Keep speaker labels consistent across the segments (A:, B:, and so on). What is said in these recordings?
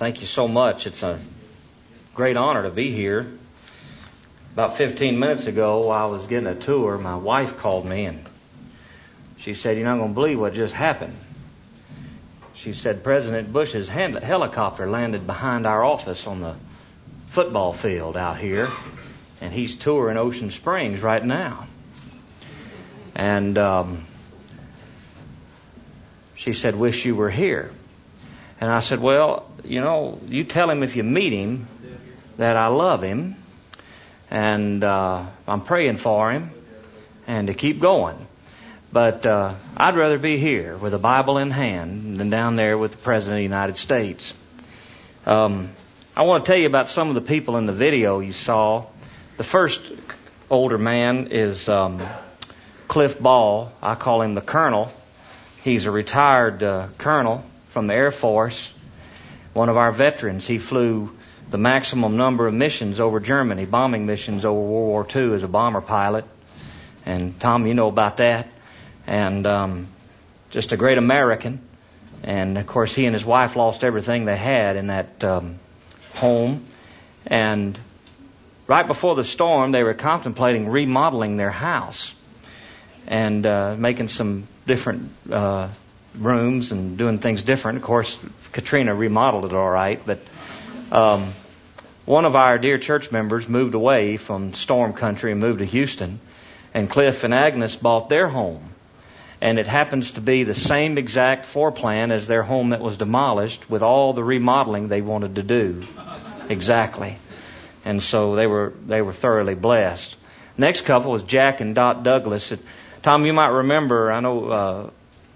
A: Thank you so much. It's a great honor to be here. About 15 minutes ago, while I was getting a tour, my wife called me and she said, "You're not going to believe what just happened." She said President Bush's helicopter landed behind our office on the football field out here, and he's touring Ocean Springs right now. And she said, "Wish you were here." And I said, "Well, you tell him if you meet him that I love him, and I'm praying for him, and to keep going. But I'd rather be here with a Bible in hand than down there with the President of the United States." I want to tell you about some of the people in the video you saw. The first older man is Cliff Ball. I call him the Colonel. He's a retired colonel from the Air Force, one of our veterans. He flew the maximum number of missions over Germany, bombing missions over World War II as a bomber pilot. And Tom, you know about that. And just a great American. And, of course, he and his wife lost everything they had in that home. And right before the storm, they were contemplating remodeling their house and making some different rooms and doing things different. Of course, Katrina remodeled it all right, but one of our dear church members moved away from storm country and moved to Houston, and Cliff and Agnes bought their home. And it happens to be the same exact floor plan as their home that was demolished, with all the remodeling they wanted to do. Exactly. And so they were thoroughly blessed. Next couple was Jack and Dot Douglas. Tom, you might remember, I know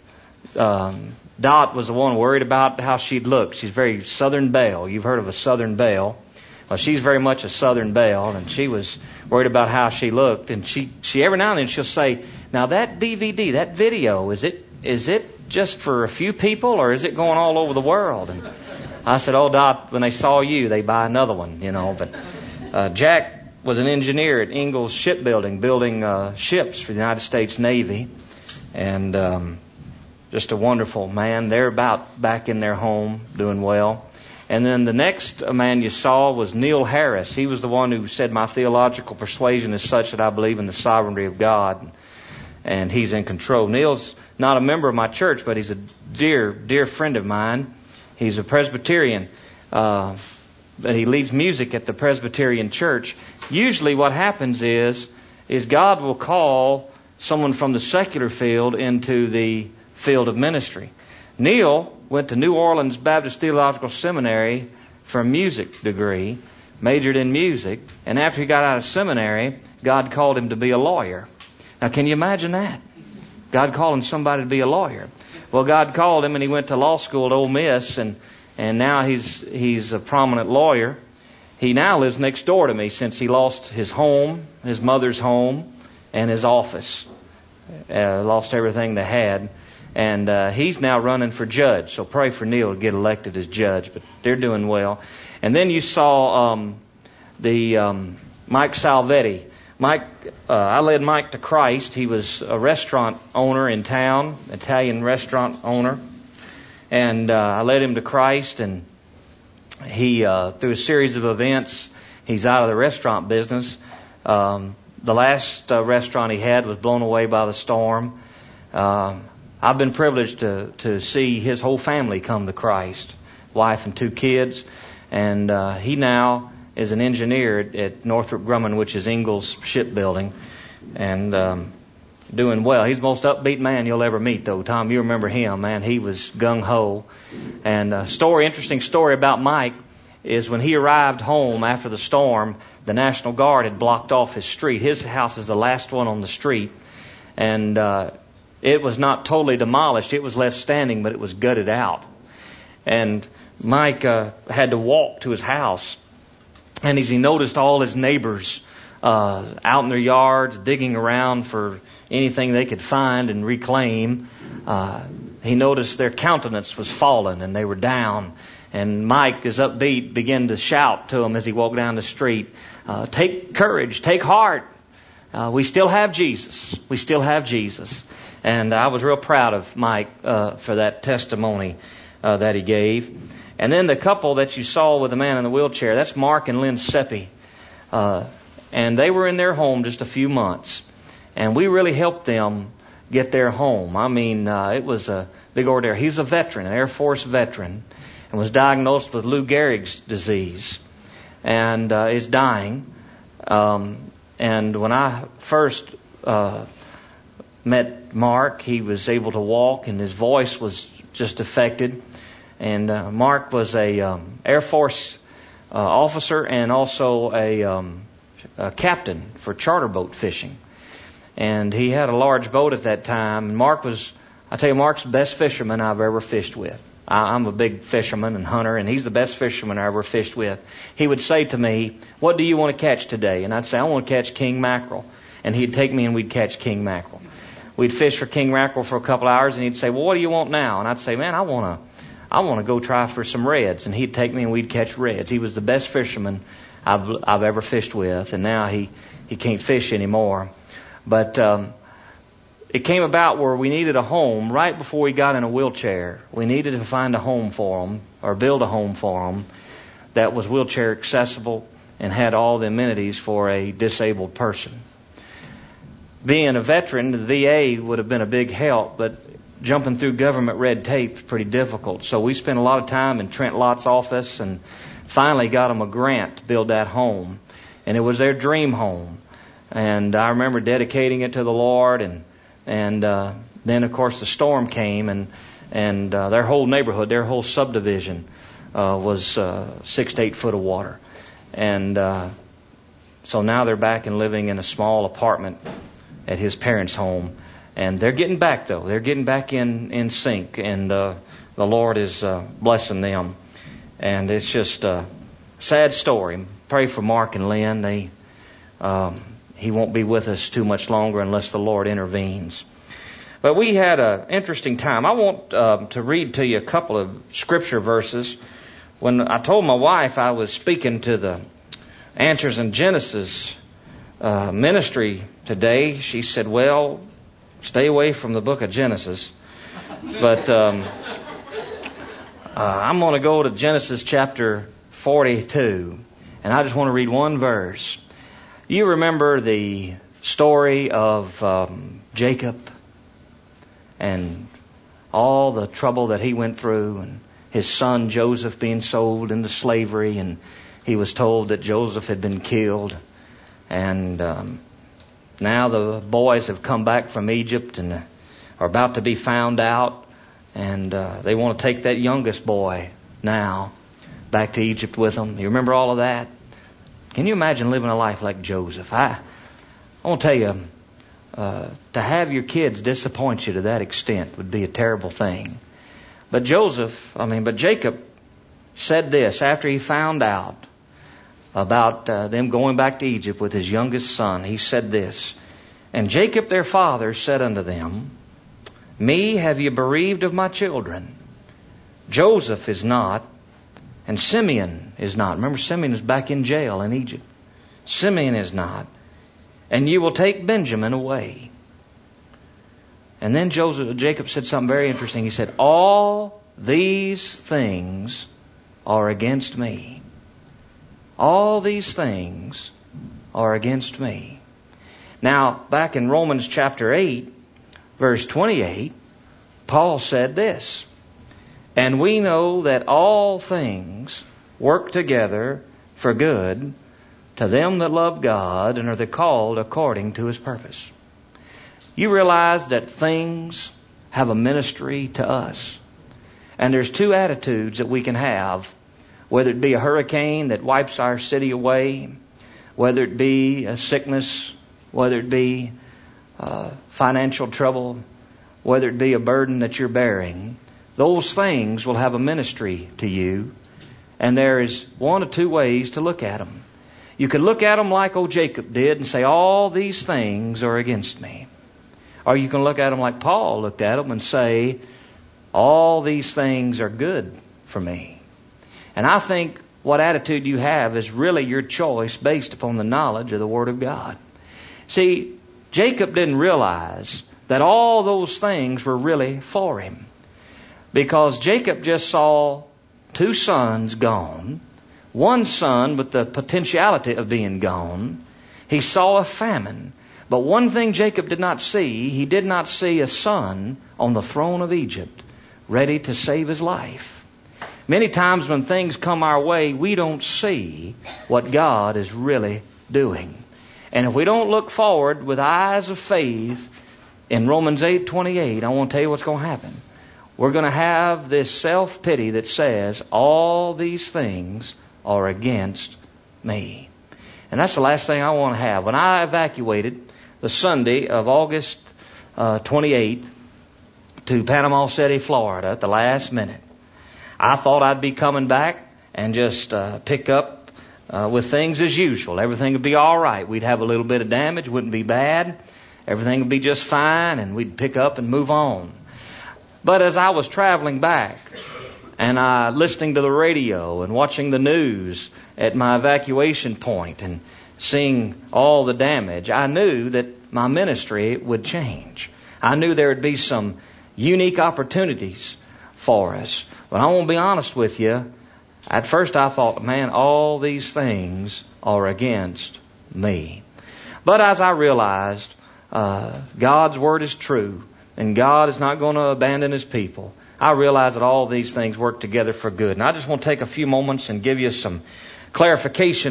A: Dot was the one worried about how she'd look. She's very Southern Belle. You've heard of a Southern Belle. Well, she's very much a Southern Belle, and she was worried about how she looked. And she every now and then she'll say, "Now that DVD, that video, is it just for a few people, or is it going all over the world?" And I said, "Oh, Dot, when they saw you, they buy another one, But Jack was an engineer at Ingalls Shipbuilding, building ships for the United States Navy, and just a wonderful man. They're about back in their home, doing well. And then the next man you saw was Neil Harris. He was the one who said, "My theological persuasion is such that I believe in the sovereignty of God," and he's in control. Neil's not a member of my church, but he's a dear, dear friend of mine. He's a Presbyterian, but he leads music at the Presbyterian church. Usually what happens is God will call someone from the secular field into the field of ministry. Neil went to New Orleans Baptist Theological Seminary for a music degree, majored in music, and after he got out of seminary, God called him to be a lawyer. Now, can you imagine that? God calling somebody to be a lawyer. Well, God called him, and he went to law school at Ole Miss, and now he's a prominent lawyer. He now lives next door to me since he lost his home, his mother's home, and his office. Lost everything they had. And he's now running for judge. So pray for Neil to get elected as judge. But they're doing well. And then you saw Mike Salvetti. I led Mike to Christ. He was a restaurant owner in town, Italian restaurant owner. And I led him to Christ. And he, through a series of events, he's out of the restaurant business. The last restaurant he had was blown away by the storm. I've been privileged to see his whole family come to Christ, wife and 2 kids, and he now is an engineer at Northrop Grumman, which is Ingalls Shipbuilding, and doing well. He's the most upbeat man you'll ever meet, though. Tom, you remember him, man. He was gung-ho. And interesting story about Mike is when he arrived home after the storm, the National Guard had blocked off his street. His house is the last one on the street, and it was not totally demolished. It was left standing, but it was gutted out. And Mike had to walk to his house. And as he noticed all his neighbors out in their yards, digging around for anything they could find and reclaim, he noticed their countenance was fallen and they were down. And Mike, his upbeat, began to shout to them as he walked down the street, "Take courage, take heart. We still have Jesus. We still have Jesus." And I was real proud of Mike for that testimony that he gave. And then the couple that you saw with the man in the wheelchair, that's Mark and Lynn Seppi. And they were in their home just a few months. And we really helped them get their home. I mean, it was a big ordeal. He's a veteran, an Air Force veteran, and was diagnosed with Lou Gehrig's disease and is dying. And when I first met Mark, he was able to walk and his voice was just affected. And Mark was a Air Force officer and also a captain for charter boat fishing. And he had a large boat at that time. And Mark's the best fisherman I've ever fished with. I'm a big fisherman and hunter, and he's the best fisherman I ever fished with. He would say to me, "What do you want to catch today?" And I'd say, "I want to catch king mackerel." And he'd take me and we'd catch king mackerel. We'd fish for king mackerel for a couple hours, and he'd say, "Well, what do you want now?" And I'd say, "Man, I want to go try for some reds." And he'd take me and we'd catch reds. He was the best fisherman I've ever fished with, and now he can't fish anymore. But it came about where we needed a home right before he got in a wheelchair. We needed to find a home for him, or build a home for him that was wheelchair accessible and had all the amenities for a disabled person. Being a veteran, the VA would have been a big help, but jumping through government red tape is pretty difficult. So we spent a lot of time in Trent Lott's office and finally got them a grant to build that home. And it was their dream home. And I remember dedicating it to the Lord, and then of course the storm came, and their whole neighborhood, their whole subdivision was 6 to 8 foot of water. And so now they're back and living in a small apartment at his parents' home. And they're getting back, though. They're getting back in sync, and the Lord is blessing them. And it's just a sad story. Pray for Mark and Lynn. He won't be with us too much longer unless the Lord intervenes. But we had an interesting time. I want to read to you a couple of scripture verses. When I told my wife I was speaking to the Answers in Genesis ministry today, she said, "Well, stay away from the book of Genesis." But I'm going to go to Genesis chapter 42, and I just want to read one verse. You remember the story of Jacob and all the trouble that he went through, and his son Joseph being sold into slavery, and he was told that Joseph had been killed. And now the boys have come back from Egypt and are about to be found out, and they want to take that youngest boy now back to Egypt with them. You remember all of that? Can you imagine living a life like Joseph? I want to tell you, to have your kids disappoint you to that extent would be a terrible thing. But Jacob said this after he found out about them going back to Egypt with his youngest son. He said this, "And Jacob their father said unto them, Me have ye bereaved of my children. Joseph is not, and Simeon is not." Remember, Simeon is back in jail in Egypt. "Simeon is not. And you will take Benjamin away." And then Jacob said something very interesting. He said, "All these things are against me. All these things are against me." Now, back in Romans chapter 8, verse 28, Paul said this, "And we know that all things work together for good to them that love God and are the called according to His purpose." You realize that things have a ministry to us. And there's two attitudes that we can have, whether it be a hurricane that wipes our city away, whether it be a sickness, whether it be financial trouble, whether it be a burden that you're bearing. Those things will have a ministry to you. And there is one or two ways to look at them. You could look at them like old Jacob did and say, "All these things are against me." Or you can look at them like Paul looked at them and say, "All these things are good for me." And I think what attitude you have is really your choice based upon the knowledge of the Word of God. See, Jacob didn't realize that all those things were really for him, because Jacob just saw 2 sons gone, 1 son with the potentiality of being gone. He saw a famine. But one thing Jacob did not see, he did not see a son on the throne of Egypt ready to save his life. Many times when things come our way, we don't see what God is really doing. And if we don't look forward with eyes of faith, in Romans 8:28, I want to tell you what's going to happen. We're going to have this self-pity that says, all these things are against me. And that's the last thing I want to have. When I evacuated the Sunday of August 28th to Panama City, Florida, at the last minute, I thought I'd be coming back and just pick up with things as usual. Everything would be all right. We'd have a little bit of damage, wouldn't be bad. Everything would be just fine, and we'd pick up and move on. But as I was traveling back, and listening to the radio and watching the news at my evacuation point and seeing all the damage, I knew that my ministry would change. I knew there would be some unique opportunities for us. But I want to be honest with you. At first I thought, man, all these things are against me. But as I realized, God's word is true, and God is not going to abandon His people, I realized that all these things work together for good. And I just want to take a few moments and give you some clarification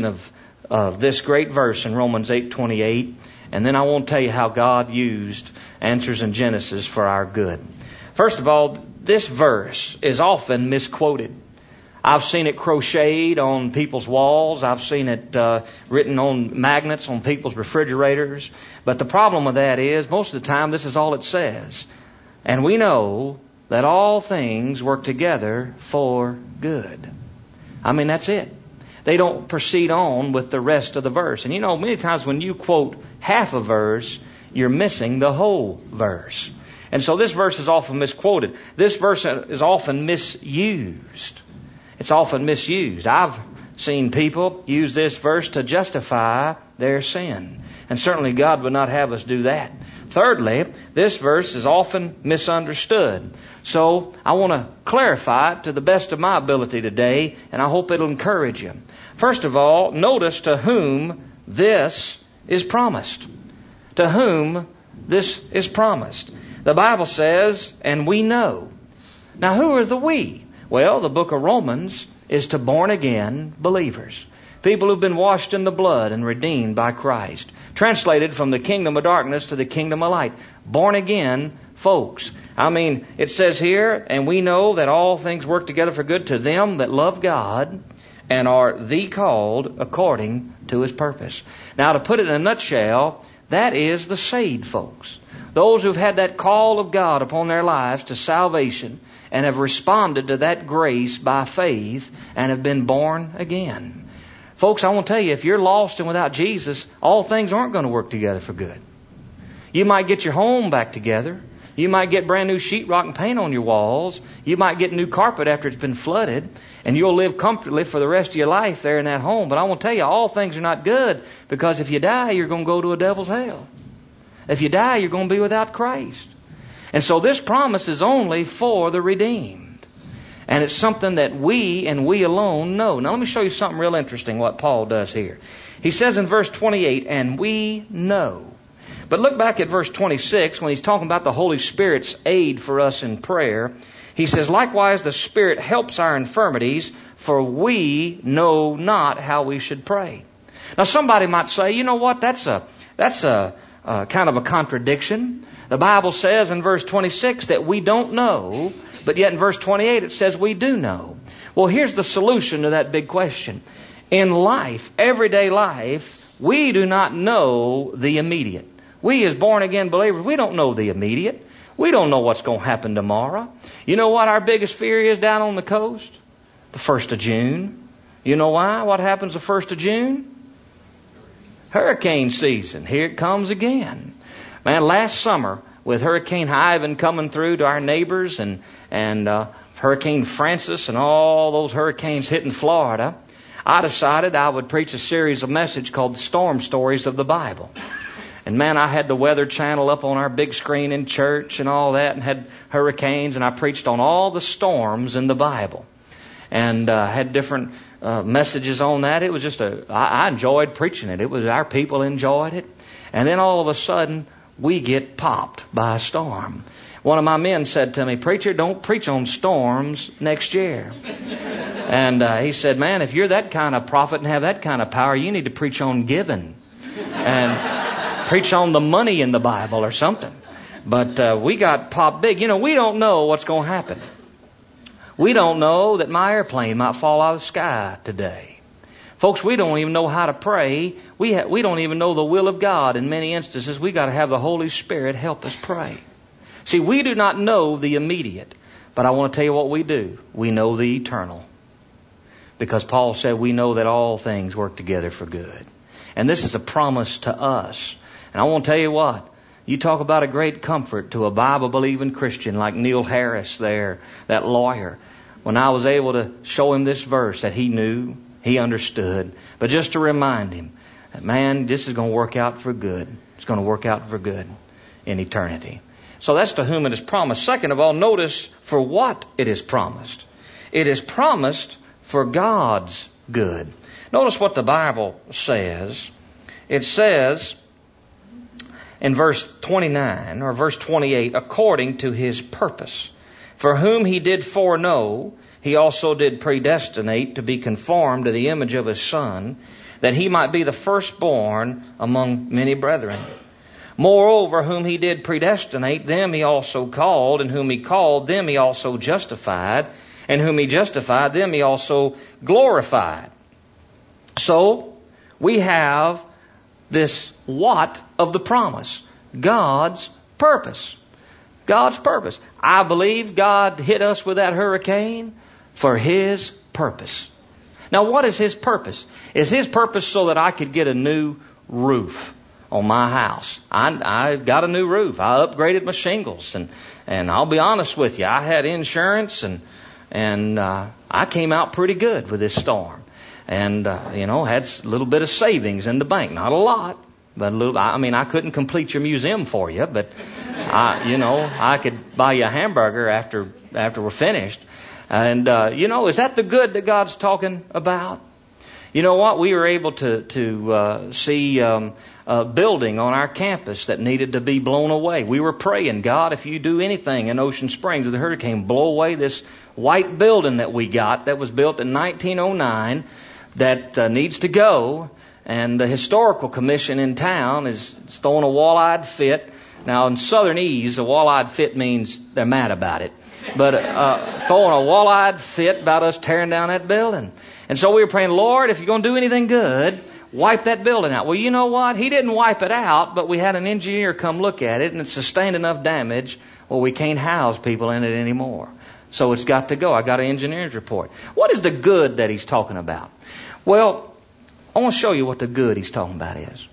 A: of this great verse in Romans 8:28. And then I want to tell you how God used answers in Genesis for our good. First of all, this verse is often misquoted. I've seen it crocheted on people's walls. I've seen it written on magnets on people's refrigerators. But the problem with that is, most of the time, this is all it says. And we know that all things work together for good. I mean, that's it. They don't proceed on with the rest of the verse. And you know, many times when you quote half a verse, you're missing the whole verse. And so this verse is often misquoted. This verse is often misused. It's often misused. I've seen people use this verse to justify their sin. And certainly God would not have us do that. Thirdly, this verse is often misunderstood. So I want to clarify it to the best of my ability today, and I hope it'll encourage you. First of all, notice to whom this is promised. To whom this is promised. The Bible says, and we know. Now, who are the we? Well, the book of Romans is to born-again believers. People who've been washed in the blood and redeemed by Christ. Translated from the kingdom of darkness to the kingdom of light. Born-again folks. I mean, it says here, and we know that all things work together for good to them that love God and are the called according to His purpose. Now, to put it in a nutshell, that is the saved folks. Those who've had that call of God upon their lives to salvation and have responded to that grace by faith and have been born again. Folks, I want to tell you, if you're lost and without Jesus, all things aren't going to work together for good. You might get your home back together. You might get brand new sheetrock and paint on your walls. You might get new carpet after it's been flooded. And you'll live comfortably for the rest of your life there in that home. But I want to tell you, all things are not good. Because if you die, you're going to go to a devil's hell. If you die, you're going to be without Christ. And so this promise is only for the redeemed. And it's something that we and we alone know. Now let me show you something real interesting what Paul does here. He says in verse 28, and we know. But look back at verse 26 when he's talking about the Holy Spirit's aid for us in prayer. He says, likewise the Spirit helps our infirmities, for we know not how we should pray. Now somebody might say, you know what, that's a kind of a contradiction. The Bible says in verse 26 that we don't know, but yet in verse 28 it says we do know. Well, here's the solution to that big question. In life, everyday life, we do not know the immediate. We as born again believers, we don't know the immediate. We don't know what's going to happen tomorrow. You know what our biggest fear is down on the coast? The 1st of June. You know why? What happens the 1st of June? Hurricane season. Here it comes again. Man, last summer with Hurricane Ivan coming through to our neighbors and Hurricane Francis and all those hurricanes hitting Florida, I decided I would preach a series of messages called the Storm Stories of the Bible. And man, I had the Weather Channel up on our big screen in church and all that, and had hurricanes, and I preached on all the storms in the Bible. and had different messages on that. It was just I enjoyed preaching it. It was our people enjoyed it. And then all of a sudden, we get popped by a storm. One of my men said to me, "Preacher, don't preach on storms next year." And he said, "Man, if you're that kind of prophet and have that kind of power, you need to preach on giving and preach on the money in the Bible or something." But we got popped big. You know, we don't know what's going to happen. We don't know that my airplane might fall out of the sky today. Folks, we don't even know how to pray. We don't even know the will of God. In many instances, we got to have the Holy Spirit help us pray. See, we do not know the immediate, but I want to tell you what we do. We know the eternal. Because Paul said we know that all things work together for good. And this is a promise to us. And I want to tell you what. You talk about a great comfort to a Bible-believing Christian like Neil Harris there, that lawyer. When I was able to show him this verse that he knew, he understood. But just to remind him that, man, this is going to work out for good. It's going to work out for good in eternity. So that's to whom it is promised. Second of all, notice for what it is promised. It is promised for God's good. Notice what the Bible says. It says in verse 29 or verse 28, according to his purpose, for whom he did foreknow, he also did predestinate to be conformed to the image of his Son, that he might be the firstborn among many brethren. Moreover, whom he did predestinate, them he also called, and whom he called, them he also justified, and whom he justified, them he also glorified. So, we have this what of the promise. God's purpose. God's purpose. I believe God hit us with that hurricane for His purpose. Now, what is His purpose? Is His purpose so that I could get a new roof on my house? I got a new roof. I upgraded my shingles, and I'll be honest with you, I had insurance, and I came out pretty good with this storm. And, had a little bit of savings in the bank. Not a lot, but a little. I mean, I couldn't complete your museum for you, but, I could buy you a hamburger after we're finished. And, is that the good that God's talking about? You know what? We were able to see a building on our campus that needed to be blown away. We were praying, God, if you do anything in Ocean Springs with the hurricane, blow away this white building that we got that was built in 1909 that needs to go. And the historical commission in town is throwing a wall-eyed fit. Now, in Southernese, a wall-eyed fit means they're mad about it. But throwing a wall-eyed fit about us tearing down that building. And so we were praying, Lord, if you're going to do anything good, wipe that building out. Well, you know what? He didn't wipe it out, but we had an engineer come look at it, and it sustained enough damage, well, we can't house people in it anymore. So it's got to go. I got an engineer's report. What is the good that he's talking about? Well, I want to show you what the good he's talking about is.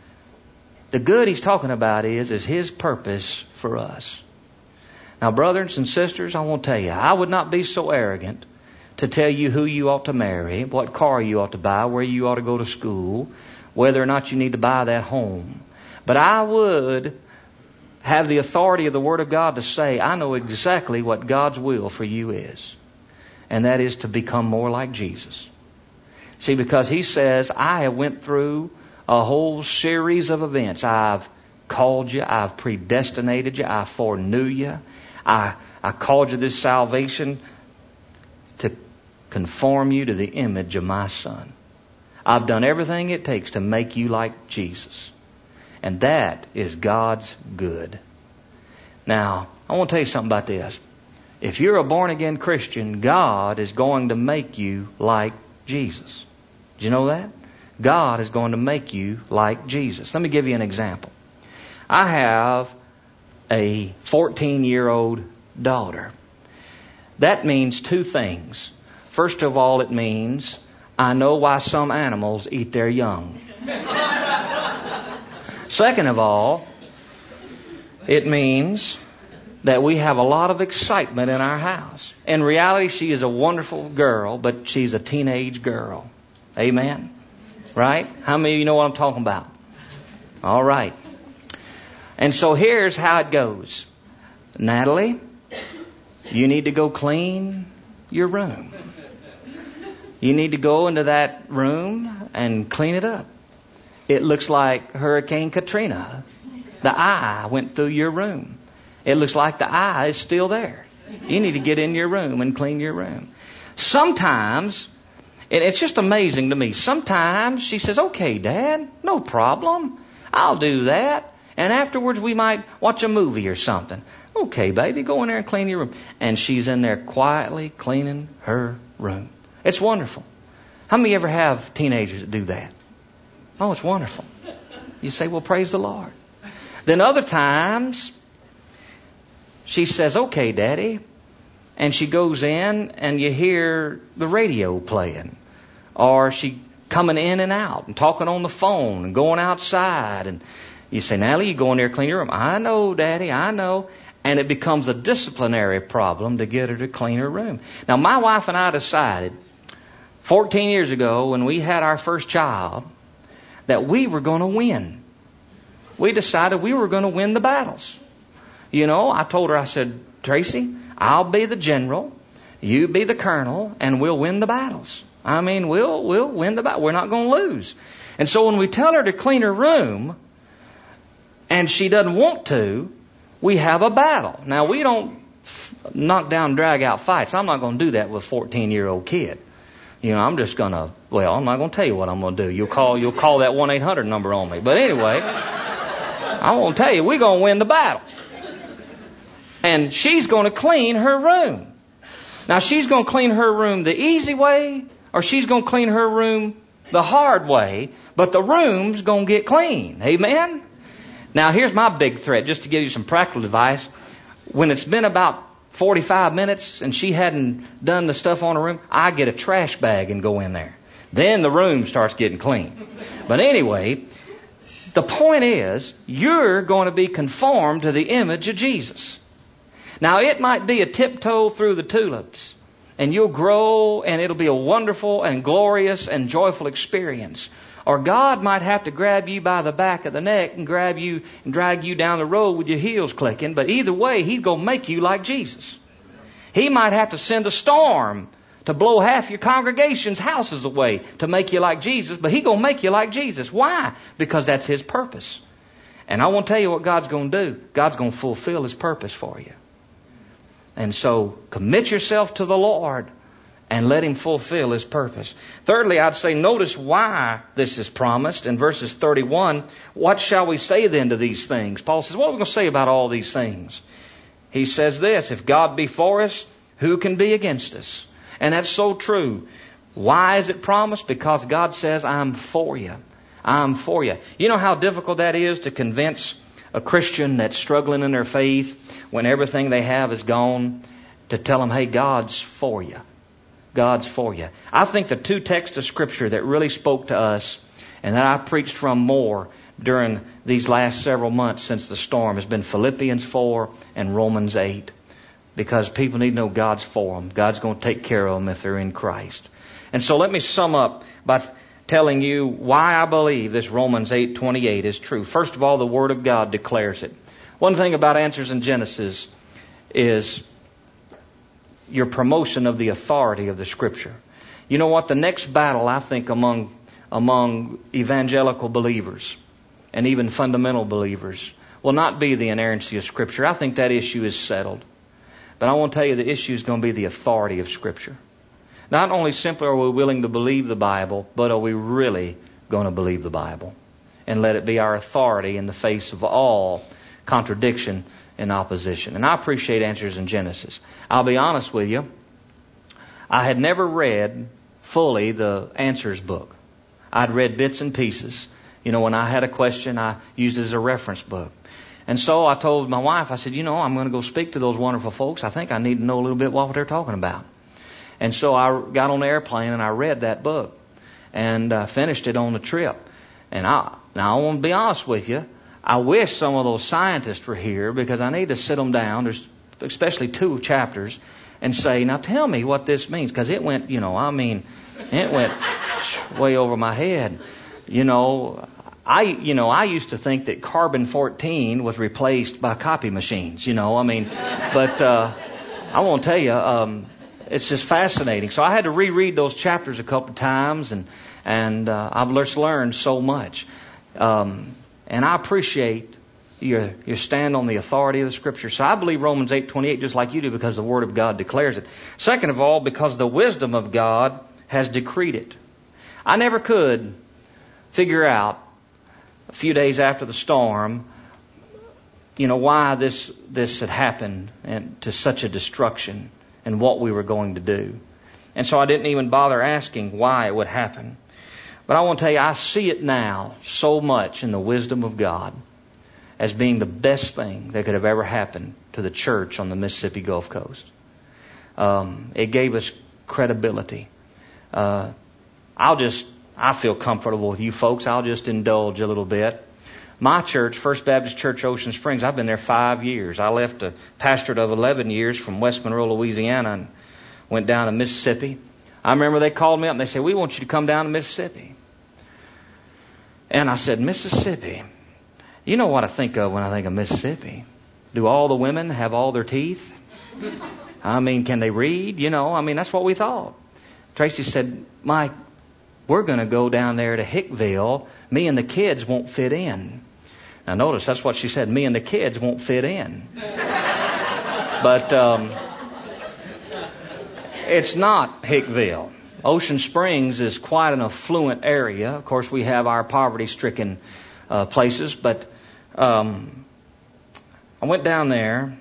A: The good he's talking about is His purpose for us. Now, brothers and sisters, I want to tell you, I would not be so arrogant to tell you who you ought to marry, what car you ought to buy, where you ought to go to school, whether or not you need to buy that home. But I would have the authority of the Word of God to say, I know exactly what God's will for you is. And that is to become more like Jesus. See, because He says, I have went through a whole series of events. I've called you. I've predestinated you. I foreknew you. I called you this salvation to conform you to the image of my Son. I've done everything it takes to make you like Jesus. And that is God's good. Now, I want to tell you something about this. If you're a born-again Christian, God is going to make you like Jesus. Did you know that? God is going to make you like Jesus. Let me give you an example. I have a 14-year-old daughter. That means two things. First of all, it means I know why some animals eat their young. Second of all, it means that we have a lot of excitement in our house. In reality, she is a wonderful girl, but she's a teenage girl. Amen? Right? How many of you know what I'm talking about? All right. And so here's how it goes. Natalie, you need to go clean your room. You need to go into that room and clean it up. It looks like Hurricane Katrina. The eye went through your room. It looks like the eye is still there. You need to get in your room and clean your room. Sometimes, it's just amazing to me. Sometimes she says, okay, Dad, no problem. I'll do that. And afterwards we might watch a movie or something. Okay, baby, go in there and clean your room. And she's in there quietly cleaning her room. It's wonderful. How many ever have teenagers that do that? Oh, it's wonderful. You say, well, praise the Lord. Then other times, she says, okay, Daddy. And she goes in and you hear the radio playing. Or she coming in and out and talking on the phone and going outside. And you say, Natalie, you go in there and clean your room. I know, Daddy, I know. And it becomes a disciplinary problem to get her to clean her room. Now, my wife and I decided 14 years ago when we had our first child that we were going to win. We decided we were going to win the battles. You know, I told her, I said, Tracy, I'll be the general, you be the colonel, and we'll win the battles. I mean, we'll win the battle. We're not going to lose. And so when we tell her to clean her room, and she doesn't want to, we have a battle. Now, we don't knock down, drag out fights. I'm not going to do that with a 14-year-old kid. You know, I'm just going to, well, I'm not going to tell you what I'm going to do. You'll call that 1-800 number on me. But anyway, I won't tell you, we're going to win the battle. And she's going to clean her room. Now, she's going to clean her room the easy way, or she's going to clean her room the hard way, but the room's going to get clean. Amen? Now, here's my big threat, just to give you some practical advice. When it's been about 45 minutes and she hadn't done the stuff on her room, I get a trash bag and go in there. Then the room starts getting clean. But anyway, the point is, you're going to be conformed to the image of Jesus. Now, it might be a tiptoe through the tulips, and you'll grow, and it'll be a wonderful and glorious and joyful experience. Or God might have to grab you by the back of the neck and grab you and drag you down the road with your heels clicking. But either way, He's going to make you like Jesus. He might have to send a storm to blow half your congregation's houses away to make you like Jesus. But He's going to make you like Jesus. Why? Because that's His purpose. And I want to tell you what God's going to do. God's going to fulfill His purpose for you. And so commit yourself to the Lord and let Him fulfill His purpose. Thirdly, I'd say notice why this is promised. In verses 31, what shall we say then to these things? Paul says, what are we going to say about all these things? He says this, if God be for us, who can be against us? And that's so true. Why is it promised? Because God says, I'm for you. I'm for you. You know how difficult that is to convince a Christian that's struggling in their faith when everything they have is gone, to tell them, hey, God's for you. God's for you. I think the two texts of Scripture that really spoke to us and that I preached from more during these last several months since the storm has been Philippians 4 and Romans 8. Because people need to know God's for them. God's going to take care of them if they're in Christ. And so let me sum up by telling you why I believe this Romans 8:28 is true. First of all, the Word of God declares it. One thing about Answers in Genesis is your promotion of the authority of the Scripture. You know what? The next battle, I think, among evangelical believers and even fundamental believers will not be the inerrancy of Scripture. I think that issue is settled. But I want to tell you the issue is going to be the authority of Scripture. Not only simply are we willing to believe the Bible, but are we really going to believe the Bible? And let it be our authority in the face of all contradiction and opposition. And I appreciate Answers in Genesis. I'll be honest with you, I had never read fully the Answers book. I'd read bits and pieces. You know, when I had a question, I used it as a reference book. And so I told my wife, I said, I'm going to go speak to those wonderful folks. I think I need to know a little bit what they're talking about. And so I got on the airplane and I read that book and finished it on the trip. And now I want to be honest with you. I wish some of those scientists were here because I need to sit them down. There's especially 2 chapters and say, now tell me what this means. Because it went, it went way over my head. I used to think that carbon-14 was replaced by copy machines, but I want to tell you, it's just fascinating. So I had to reread those chapters a couple times, and I've just learned so much. And I appreciate your stand on the authority of the Scripture. So I believe Romans 8:28 just like you do, because the Word of God declares it. Second of all, because the wisdom of God has decreed it. I never could figure out a few days after the storm, why this had happened and to such a destruction and what we were going to do. And so I didn't even bother asking why it would happen. But I want to tell you, I see it now so much in the wisdom of God as being the best thing that could have ever happened to the church on the Mississippi Gulf Coast. It gave us credibility. I feel comfortable with you folks. I'll just indulge a little bit. My church, First Baptist Church, Ocean Springs, I've been there 5 years. I left a pastorate of 11 years from West Monroe, Louisiana, and went down to Mississippi. I remember they called me up and they said, "We want you to come down to Mississippi." And I said, "Mississippi? You know what I think of when I think of Mississippi? Do all the women have all their teeth? I mean, can they read? That's what we thought." Tracy said, "Mike, we're going to go down there to Hickville. Me and the kids won't fit in." Now notice, that's what she said. Me and the kids won't fit in. But it's not Hickville. Ocean Springs is quite an affluent area. Of course, we have our poverty-stricken places. But I went down there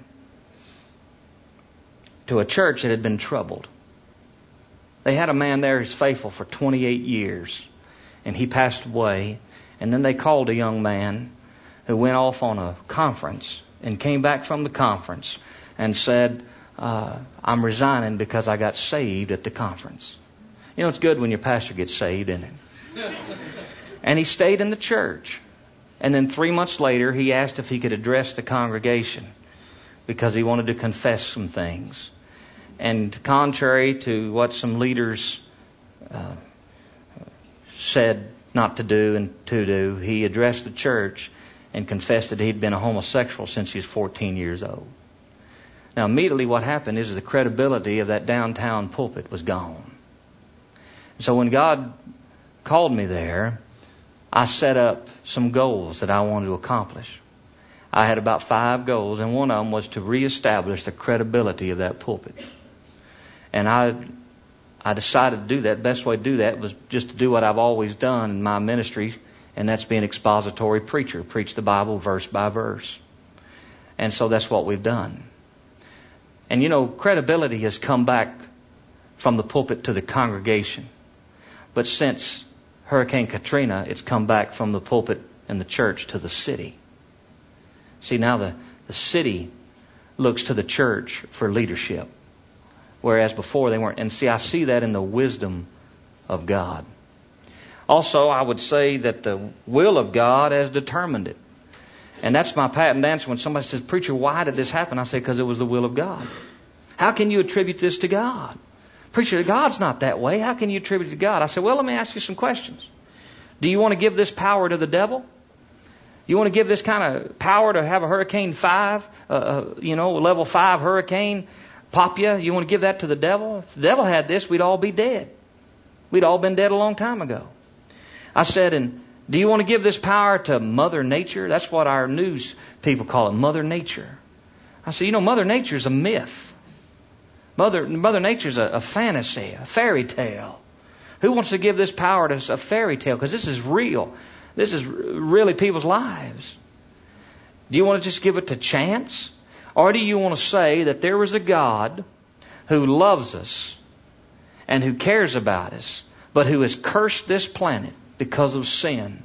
A: to a church that had been troubled. They had a man there who's faithful for 28 years, and he passed away. And then they called a young man who went off on a conference and came back from the conference and said, "I'm resigning because I got saved at the conference." It's good when your pastor gets saved, isn't it? And he stayed in the church. And then 3 months later, he asked if he could address the congregation because he wanted to confess some things. And contrary to what some leaders said not to do and to do, he addressed the church and confessed that he'd been a homosexual since he was 14 years old. Now, immediately what happened is the credibility of that downtown pulpit was gone. So when God called me there, I set up some goals that I wanted to accomplish. I had about 5 goals, and one of them was to reestablish the credibility of that pulpit. And I decided to do that. The best way to do that was just to do what I've always done in my ministry, and that's be an expository preacher. Preach the Bible verse by verse. And so that's what we've done. And credibility has come back from the pulpit to the congregation. But since Hurricane Katrina, it's come back from the pulpit and the church to the city. See, now the city looks to the church for leadership, whereas before they weren't. And see, I see that in the wisdom of God. Also, I would say that the will of God has determined it. And that's my patent answer when somebody says, "Preacher, why did this happen?" I say, because it was the will of God. How can you attribute this to God? "Preacher, God's not that way. How can you attribute it to God?" I said, "Well, let me ask you some questions. Do you want to give this power to the devil? You want to give this kind of power to have a Hurricane 5, level 5 hurricane pop you? You want to give that to the devil? If the devil had this, we'd all be dead. We'd all been dead a long time ago." I said, "And do you want to give this power to Mother Nature?" That's what our news people call it, Mother Nature. I said, Mother Nature's a myth. Mother Nature's a fantasy, a fairy tale. Who wants to give this power to a fairy tale? Because this is real. This is really people's lives. Do you want to just give it to chance? Or do you want to say that there is a God who loves us and who cares about us, but who has cursed this planet because of sin?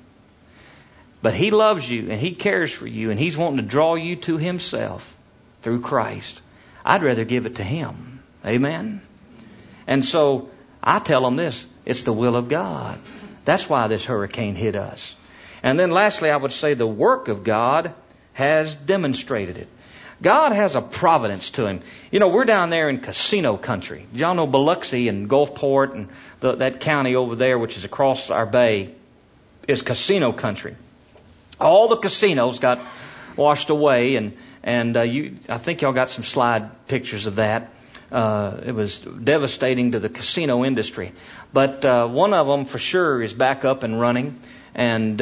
A: But He loves you and He cares for you and He's wanting to draw you to Himself through Christ. I'd rather give it to Him. Amen? And so I tell them this, it's the will of God. That's why this hurricane hit us. And then lastly, I would say the work of God has demonstrated it. God has a providence to Him. We're down there in casino country. Y'all know Biloxi and Gulfport and that county over there, which is across our bay, is casino country. All the casinos got washed away, and I think y'all got some slide pictures of that. It was devastating to the casino industry. But one of them for sure is back up and running. And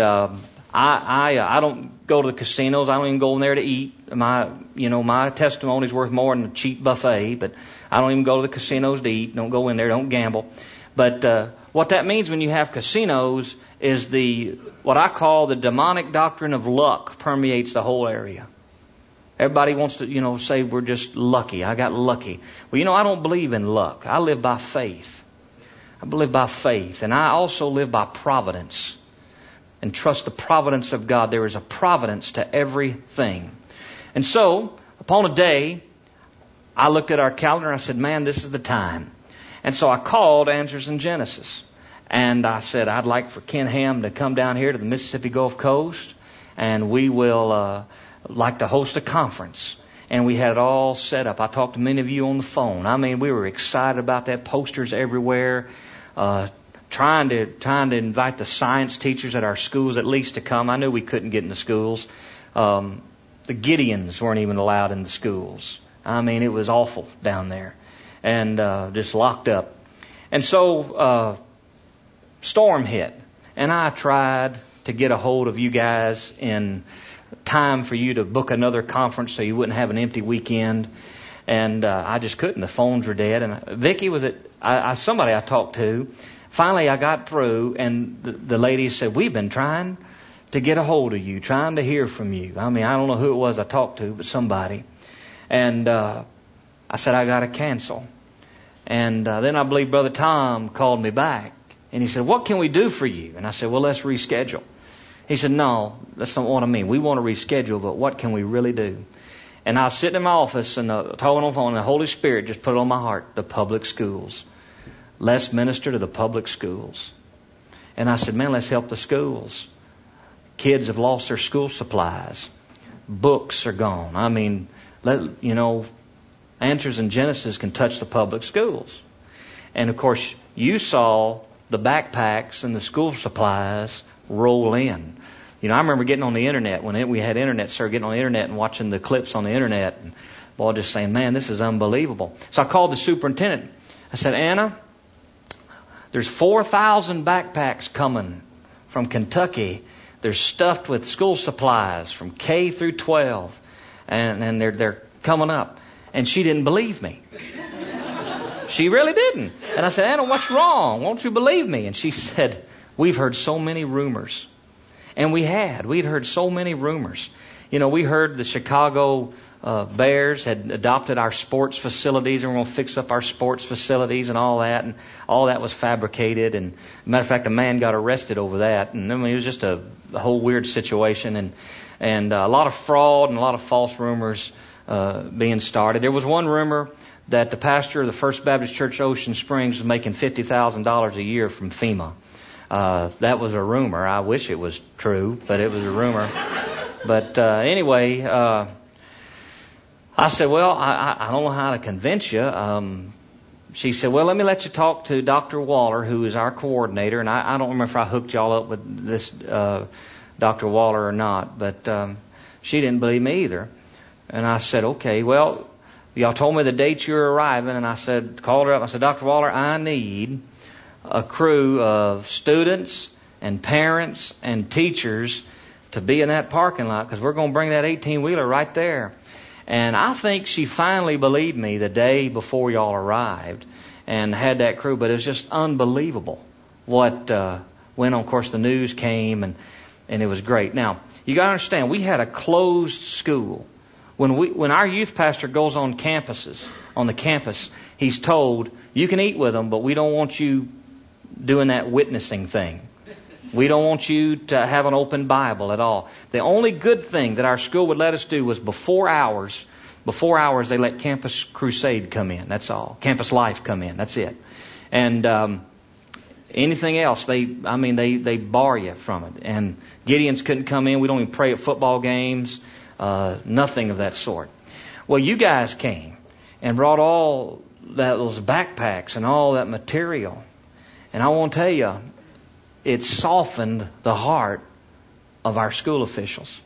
A: I don't go to the casinos. I don't even go in there to eat. My testimony is worth more than a cheap buffet. But I don't even go to the casinos to eat. Don't go in there. Don't gamble. But what that means when you have casinos is what I call the demonic doctrine of luck permeates the whole area. Everybody wants to, say we're just lucky. I got lucky. Well, I don't believe in luck. I live by faith. I live by faith. And I also live by providence and trust the providence of God. There is a providence to everything. And so, upon a day, I looked at our calendar and I said, man, this is the time. And so I called Answers in Genesis. And I said, I'd like for Ken Ham to come down here to the Mississippi Gulf Coast, and we will like to host a conference. And we had it all set up. I talked to many of you on the phone. I mean, we were excited about that. Posters everywhere. Trying to invite the science teachers at our schools at least to come. I knew we couldn't get in the schools. The Gideons weren't even allowed in the schools. I mean, it was awful down there. And just locked up. And so storm hit. And I tried to get a hold of you guys in time for you to book another conference so you wouldn't have an empty weekend. And I just couldn't. The phones were dead. And Vicki was somebody I talked to. Finally, I got through, and the lady said, we've been trying to get a hold of you, trying to hear from you. I mean, I don't know who it was I talked to, but somebody. And I said, I got to cancel. And then I believe Brother Tom called me back. And he said, what can we do for you? And I said, well, let's reschedule. He said, no, that's not what I mean. We want to reschedule, but what can we really do? And I was sitting in my office and talking on the phone, and the Holy Spirit just put it on my heart, the public schools. Let's minister to the public schools. And I said, man, let's help the schools. Kids have lost their school supplies. Books are gone. I mean, Answers in Genesis can touch the public schools. And of course, you saw the backpacks and the school supplies roll in. I remember getting on the internet when we had internet, started getting on the internet and watching the clips on the internet, and boy, just saying, man, this is unbelievable. So I called the superintendent. I said, Anna, there's 4,000 backpacks coming from Kentucky. They're stuffed with school supplies from K through 12, and they're coming up. And she didn't believe me. She really didn't. And I said, Anna, what's wrong? Won't you believe me? And she said, we've heard so many rumors. And we'd heard so many rumors. We heard the Chicago Bears had adopted our sports facilities, and we're going to fix up our sports facilities and all that. And all that was fabricated. And matter of fact, a man got arrested over that. And I mean, it was just a whole weird situation. And a lot of fraud and a lot of false rumors being started. There was one rumor that the pastor of the First Baptist Church Ocean Springs was making $50,000 a year from FEMA. That was a rumor. I wish it was true, but it was a rumor. But anyway, I said, well, I don't know how to convince you. She said, well, let me let you talk to Dr. Waller, who is our coordinator. And I don't remember if I hooked y'all up with this Dr. Waller or not, but she didn't believe me either. And I said, okay, well, y'all told me the date you're arriving. And I said, called her up. I said, Dr. Waller, I need a crew of students and parents and teachers to be in that parking lot, because we're going to bring that 18-wheeler right there. And I think she finally believed me the day before y'all arrived and had that crew. But it was just unbelievable what went on. Of course, the news came, and it was great. Now, you got to understand, we had a closed school. When our youth pastor goes on the campus, he's told, you can eat with them, but we don't want you doing that witnessing thing. We don't want you to have an open Bible at all. The only good thing that our school would let us do was before hours, they let Campus Crusade come in. That's all. Campus Life come in. That's it. And anything else, they bar you from it. And Gideons couldn't come in. We don't even pray at football games. Nothing of that sort. Well, you guys came and brought all those backpacks and all that material. And I want to tell you, it softened the heart of our school officials.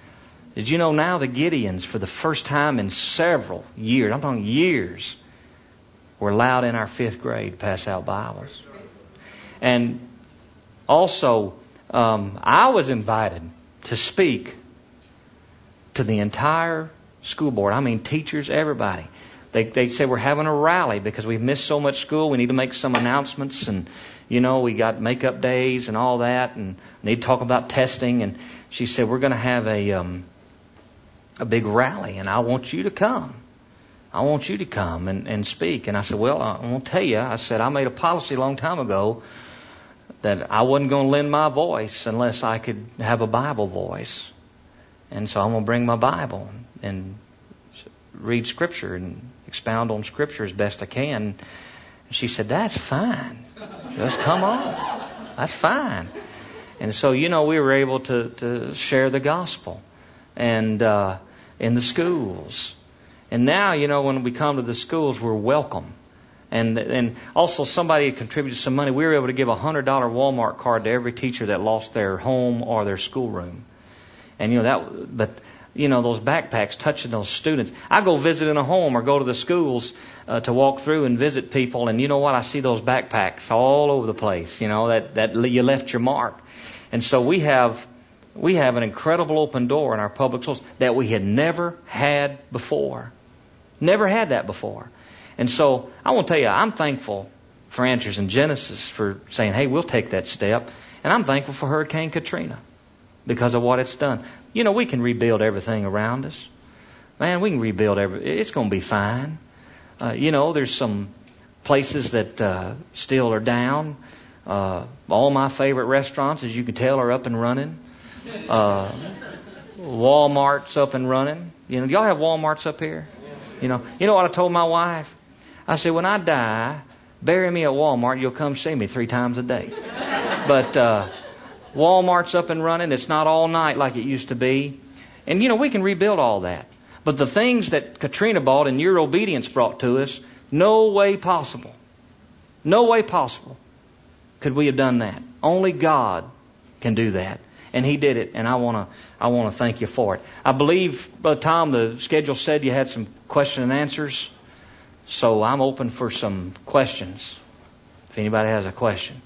A: Did you know now the Gideons, for the first time in several years, I'm talking years, were allowed in our 5th grade to pass out Bibles. And also, I was invited to speak to the entire school board. I mean, teachers, everybody. They said we're having a rally because we've missed so much school. We need to make some announcements, and we got makeup days and all that, and need to talk about testing. And she said we're going to have a big rally, and I want you to come. I want you to come and speak. And I said, well, I'm going to tell you. I said I made a policy a long time ago that I wasn't going to lend my voice unless I could have a Bible voice. And so I'm going to bring my Bible and read Scripture and expound on Scripture as best I can. And she said, that's fine. Just come on. That's fine. And so, we were able to share the gospel and in the schools. And now, when we come to the schools, we're welcome. And also somebody had contributed some money. We were able to give a $100 Walmart card to every teacher that lost their home or their schoolroom. And those backpacks touching those students. I go visit in a home or go to the schools to walk through and visit people, and you know what? I see those backpacks all over the place. That you left your mark. And so we have an incredible open door in our public schools that we had never had before. Never had that before. And so I want to tell you, I'm thankful for Answers in Genesis for saying, hey, we'll take that step. And I'm thankful for Hurricane Katrina because of what it's done. We can rebuild everything around us. Man, we can rebuild it's going to be fine. There's some places that still are down. All my favorite restaurants, as you can tell, are up and running. Walmart's up and running. Y'all have Walmarts up here? You know what I told my wife? I said, when I die, bury me at Walmart. You'll come see me 3 times a day. But Walmart's up and running. It's not all night like it used to be. And, we can rebuild all that. But the things that Katrina brought and your obedience brought to us, no way possible. No way possible could we have done that. Only God can do that. And He did it, and I want to thank you for it. I believe, Brother Tom, the schedule said you had some question and answers. So I'm open for some questions, if anybody has a question.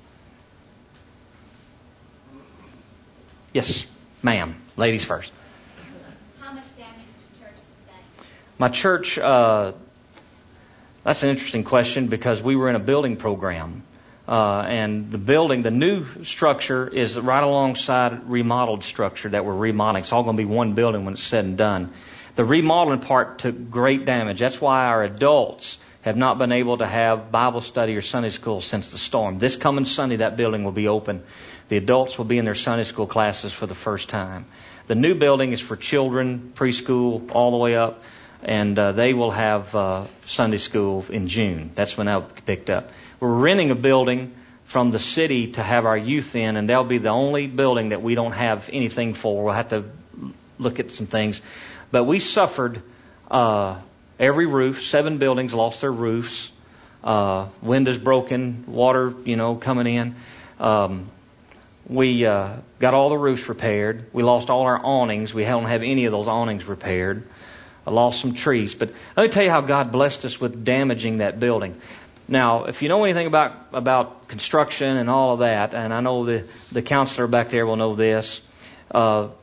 A: Yes, ma'am. Ladies first.
B: How much damage did your church sustain?
A: My church, that's an interesting question because we were in a building program. And the new structure is right alongside remodeled structure that we're remodeling. It's all going to be one building when it's said and done. The remodeling part took great damage. That's why our adults have not been able to have Bible study or Sunday school since the storm. This coming Sunday, that building will be open. The adults will be in their Sunday school classes for the first time. The new building is for children, preschool, all the way up. And they will have Sunday school in June. That's when that'll be picked up. We're renting a building from the city to have our youth in, and that'll be the only building that we don't have anything for. We'll have to look at some things. But we suffered every roof. 7 buildings lost their roofs. Windows broken, water, coming in. We got all the roofs repaired. We lost all our awnings. We don't have any of those awnings repaired. I lost some trees. But let me tell you how God blessed us with damaging that building. Now, if you know anything about construction and all of that, and I know the counselor back there will know this, that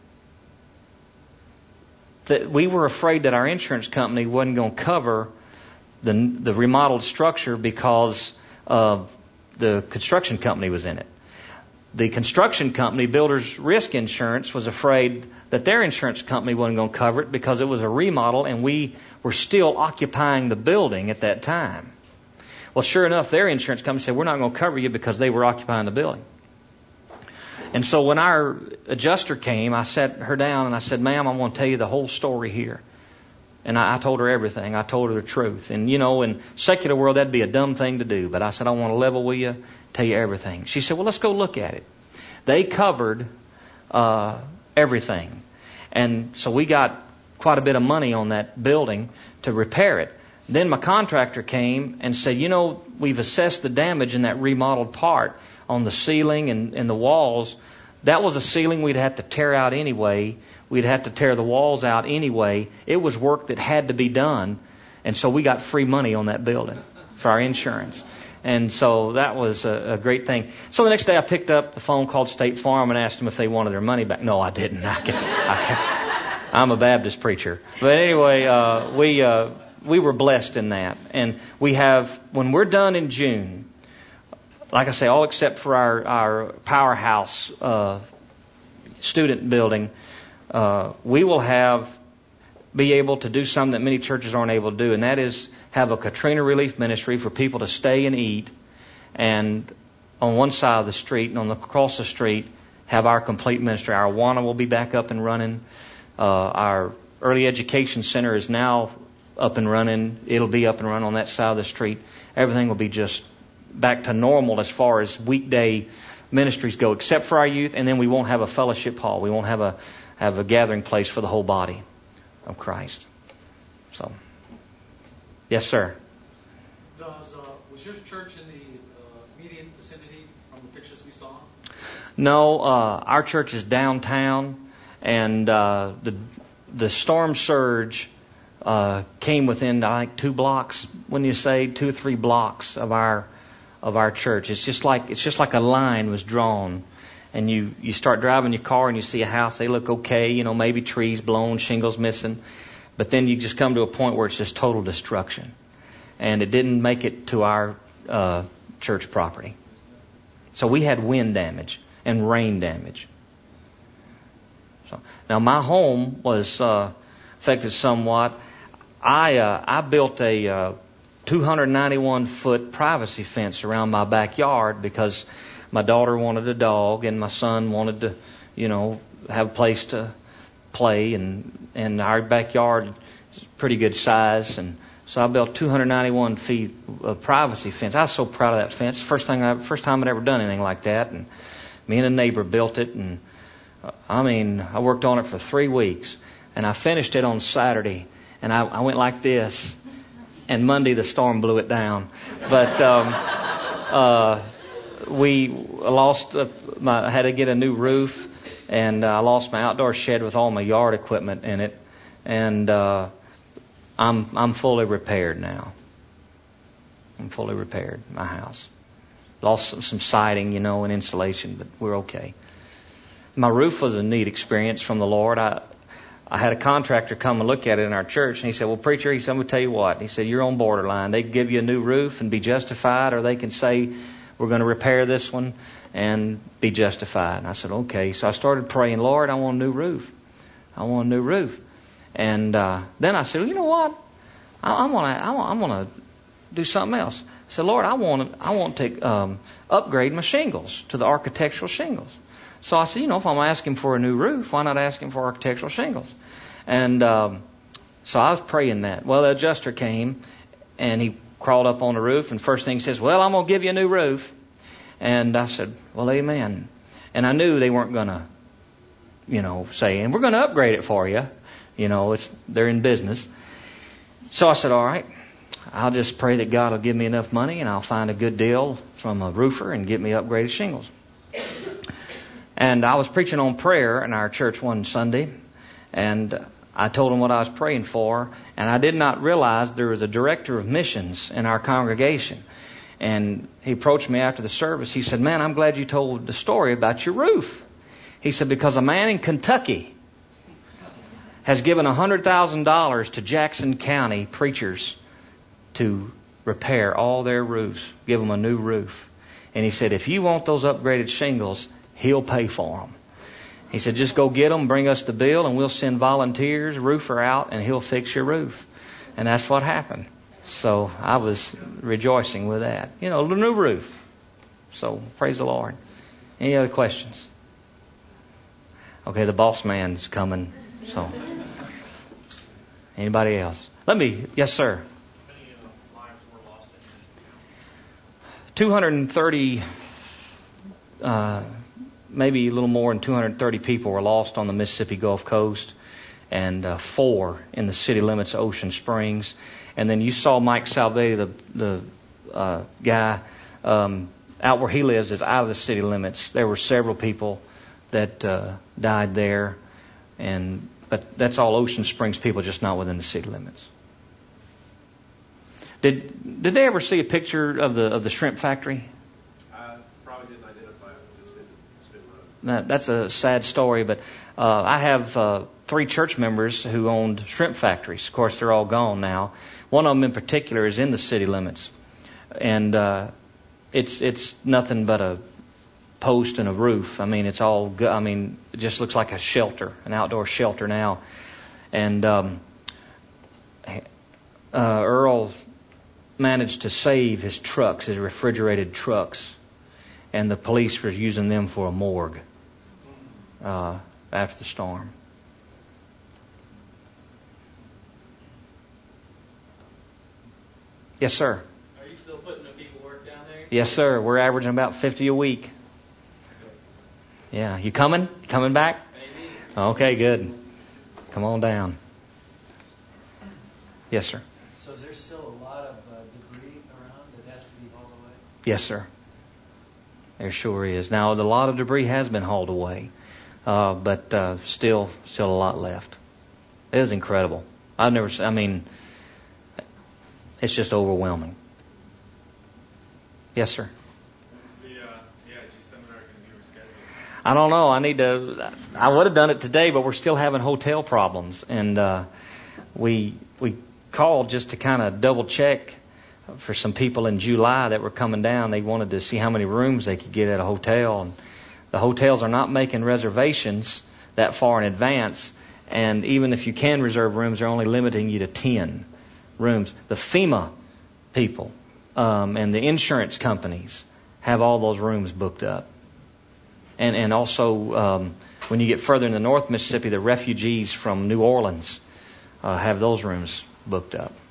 A: we were afraid that our insurance company wasn't going to cover the remodeled structure because the construction company was in it. The construction company, Builders Risk Insurance, was afraid that their insurance company wasn't going to cover it because it was a remodel and we were still occupying the building at that time. Well, sure enough, their insurance company said, we're not going to cover you because they were occupying the building. And so when our adjuster came, I sat her down and I said, ma'am, I'm going to tell you the whole story here. And I told her everything. I told her the truth. And, in secular world, that'd be a dumb thing to do. But I said, I want to level with you, tell you everything. She said, well, let's go look at it. They covered everything. And so we got quite a bit of money on that building to repair it. Then my contractor came and said, we've assessed the damage in that remodeled part on the ceiling and the walls. That was a ceiling we'd have to tear out anyway. We'd have to tear the walls out anyway. It was work that had to be done. And so we got free money on that building. for our insurance. And so that was a great thing. So the next day I picked up the phone, called State Farm, and asked them if they wanted their money back. No, I didn't. I'm a Baptist preacher. But anyway, we were blessed in that. And we have, when we're done in June, like I say, all except for our powerhouse student building, we will be able to do something that many churches aren't able to do, and that is have a Katrina relief ministry for people to stay and eat, and on one side of the street and across the street have our complete ministry. Our Awana will be back up and running. Our early education center is now up and running. It'll be up and running on that side of the street. Everything will be just back to normal as far as weekday ministries go, except for our youth, and then we won't have a fellowship hall. We won't have a gathering place for the whole body of Christ. So, yes, sir.
C: Was your church in the immediate vicinity from the pictures we saw?
A: No, our church is downtown, and the storm surge came within, I think, 2 blocks. When you say 2 or 3 blocks of our church, it's just like a line was drawn. And you start driving your car and you see a house, they look okay, maybe trees blown, shingles missing. But then you just come to a point where it's just total destruction. And it didn't make it to our church property. So we had wind damage and rain damage. So now my home was affected somewhat. I built a 291-foot privacy fence around my backyard because my daughter wanted a dog and my son wanted to, have a place to play, and our backyard is pretty good size, and so I built 291 feet of privacy fence. I was so proud of that fence. First time I'd ever done anything like that, and me and a neighbor built it, and I worked on it for 3 weeks, and I finished it on Saturday, and I went like this, and Monday the storm blew it down, but we lost. I had to get a new roof, and I lost my outdoor shed with all my yard equipment in it, and I'm fully repaired now. I'm fully repaired. My house lost some siding, and insulation, but we're okay. My roof was a neat experience from the Lord. I had a contractor come and look at it in our church, and he said, "Well, preacher," he said, "I'm going to tell you what." He said, "You're on borderline. They can give you a new roof and be justified, or they can say, we're going to repair this one and be justified." And I said, okay. So I started praying, "Lord, I want a new roof. I want a new roof." And then I said, well, you know what? I want to do something else. I said, "Lord, I want to upgrade my shingles to the architectural shingles." So I said, if I'm asking for a new roof, why not ask him for architectural shingles? And so I was praying that. Well, the adjuster came, and he crawled up on the roof, and first thing he says, "Well, I'm going to give you a new roof." And I said, "Well, amen." And I knew they weren't going to, say, "And we're going to upgrade it for you." They're in business. So I said, "All right, I'll just pray that God will give me enough money, and I'll find a good deal from a roofer and get me upgraded shingles." And I was preaching on prayer in our church one Sunday, and I told him what I was praying for, and I did not realize there was a director of missions in our congregation. And he approached me after the service. He said, "Man, I'm glad you told the story about your roof." He said, "Because a man in Kentucky has given $100,000 to Jackson County preachers to repair all their roofs, give them a new roof. And he said, if you want those upgraded shingles, he'll pay for them." He said, "Just go get them, bring us the bill, and we'll send volunteers, roofer out, and he'll fix your roof." And that's what happened. So I was rejoicing with that. A new roof. So praise the Lord. Any other questions? Okay, the boss man's coming. So anybody else? Yes, sir.
C: How many lives were lost in
A: 230, maybe a little more than 230 people were lost on the Mississippi Gulf Coast, and 4 in the city limits of Ocean Springs. And then you saw Mike Salvetti, the guy, out where he lives is out of the city limits. There were several people that died there, but that's all Ocean Springs people, just not within the city limits. Did they ever see a picture of the shrimp factory?
D: I probably didn't identify it. It's been run.
A: That's a sad story, but I have 3 church members who owned shrimp factories. Of course, they're all gone now. One of them in particular is in the city limits, and it's nothing but a post and a roof. I mean, it's all. It just looks like a shelter, an outdoor shelter now. And Earl managed to save his trucks, his refrigerated trucks, and the police were using them for a morgue after the storm. Yes, sir.
E: Are you still putting the people work down there?
A: Yes, sir. We're averaging about 50 a week. Yeah. You coming? You coming back?
E: Maybe.
A: Okay, good. Come on down. Yes, sir.
F: So is there still a lot of debris around that has to be hauled away?
A: Yes, sir. There sure is. Now, a lot of debris has been hauled away, but still a lot left. It is incredible. It's just overwhelming. Yes, sir.
D: When's the AIG seminar going to be rescheduled?
A: I don't know. I would have done it today, but we're still having hotel problems, and we called just to kind of double check for some people in July that were coming down. They wanted to see how many rooms they could get at a hotel, and the hotels are not making reservations that far in advance, and even if you can reserve rooms, they're only limiting you to 10 rooms. The FEMA people and the insurance companies have all those rooms booked up. And also, when you get further into North Mississippi, the refugees from New Orleans have those rooms booked up.